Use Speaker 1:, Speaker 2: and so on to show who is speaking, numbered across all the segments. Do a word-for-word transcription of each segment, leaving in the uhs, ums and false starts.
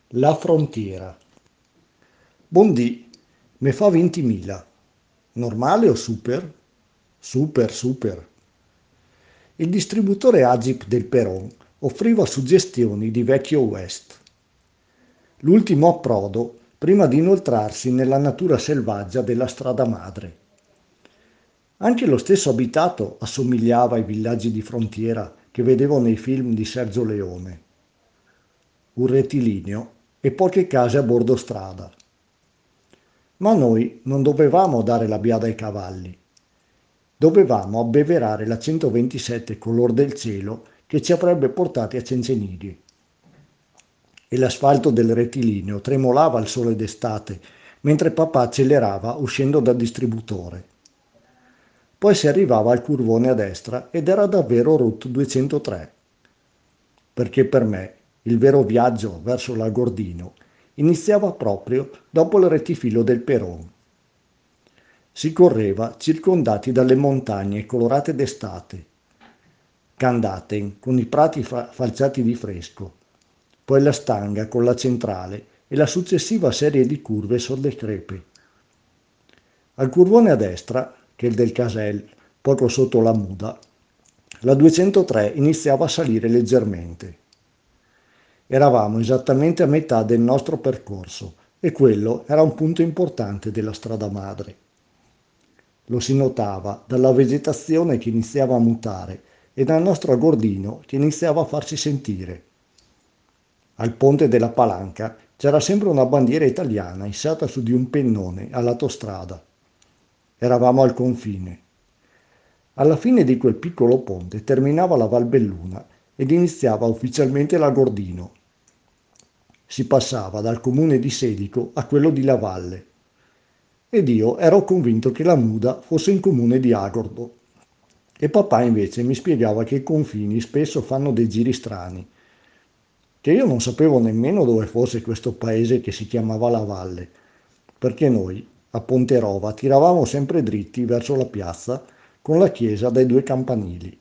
Speaker 1: La frontiera. Bondì, me fa ventimila. Normale o super? Super, super. Il distributore Agip del Peron offriva suggestioni di vecchio West. L'ultimo approdo prima di inoltrarsi nella natura selvaggia della strada madre. Anche lo stesso abitato assomigliava ai villaggi di frontiera che vedevo nei film di Sergio Leone. Un rettilineo e poche case a bordo strada. Ma noi non dovevamo dare la biada ai cavalli. Dovevamo abbeverare la centoventisette color del cielo che ci avrebbe portati a Cencenighi. E l'asfalto del rettilineo tremolava al sole d'estate mentre papà accelerava uscendo dal distributore. Poi si arrivava al curvone a destra ed era davvero Route duecentotré. Perché per me il vero viaggio verso l'Agordino iniziava proprio dopo il rettifilo del Peron. Si correva circondati dalle montagne colorate d'estate, Candaten con i prati fa- falciati di fresco, poi la Stanga con la centrale e la successiva serie di curve sulle crepe. Al curvone a destra, che è il del Casel, poco sotto la Muda, la duecentotré iniziava a salire leggermente. Eravamo esattamente a metà del nostro percorso e quello era un punto importante della strada madre. Lo si notava dalla vegetazione che iniziava a mutare e dal nostro agordino che iniziava a farsi sentire. Al ponte della Palanca c'era sempre una bandiera italiana issata su di un pennone a lato strada. Eravamo al confine. Alla fine di quel piccolo ponte terminava la Valbelluna ed iniziava ufficialmente l'Agordino. Si passava dal comune di Sedico a quello di Lavalle. Ed io ero convinto che la Muda fosse in comune di Agordo. E papà invece mi spiegava che i confini spesso fanno dei giri strani, che io non sapevo nemmeno dove fosse questo paese che si chiamava La Valle, perché noi, a Ponterova, tiravamo sempre dritti verso la piazza con la chiesa dai due campanili.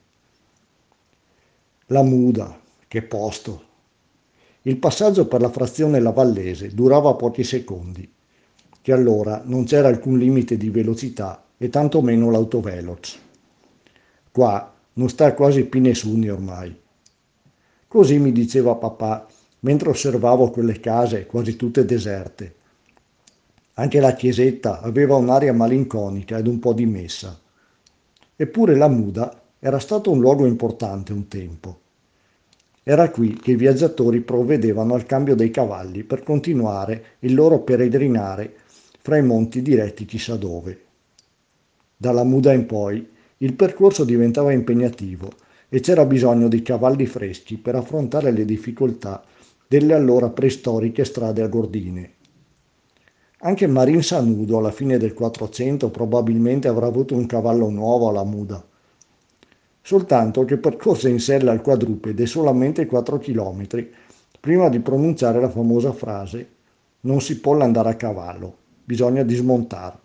Speaker 1: La Muda, che posto! Il passaggio per la frazione lavallese durava pochi secondi, che allora non c'era alcun limite di velocità e tantomeno l'autovelox. Qua non sta quasi più nessuno ormai. Così mi diceva papà mentre osservavo quelle case quasi tutte deserte. Anche la chiesetta aveva un'aria malinconica ed un po' dimessa. Eppure la Muda era stato un luogo importante un tempo. Era qui che i viaggiatori provvedevano al cambio dei cavalli per continuare il loro peregrinare fra i monti diretti chissà dove. Dalla Muda in poi il percorso diventava impegnativo e c'era bisogno di cavalli freschi per affrontare le difficoltà delle allora preistoriche strade agordine. Anche Marin Sanudo alla fine del quattrocento probabilmente avrà avuto un cavallo nuovo alla Muda, soltanto che percorse in sella al quadrupede solamente quattro chilometri prima di pronunciare la famosa frase «Non si può andare a cavallo, bisogna dismontare».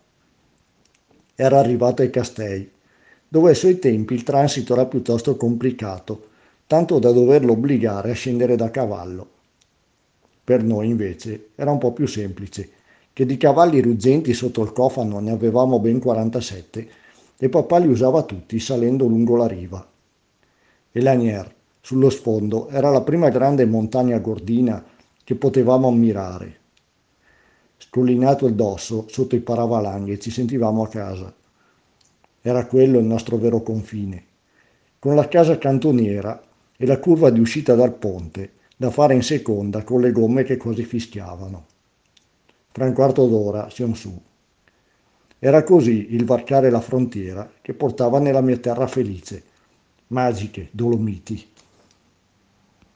Speaker 1: Era arrivato ai Castei, dove ai suoi tempi il transito era piuttosto complicato, tanto da doverlo obbligare a scendere da cavallo. Per noi invece era un po' più semplice, che di cavalli ruggenti sotto il cofano ne avevamo ben quarantasette e papà li usava tutti salendo lungo la riva. E Lanier, sullo sfondo, era la prima grande montagna gordina che potevamo ammirare. Scollinato il dosso, sotto i paravalanghi, ci sentivamo a casa. Era quello il nostro vero confine, con la casa cantoniera e la curva di uscita dal ponte, da fare in seconda con le gomme che quasi fischiavano. Fra un quarto d'ora siamo su. Era così il varcare la frontiera che portava nella mia terra felice. Magiche Dolomiti.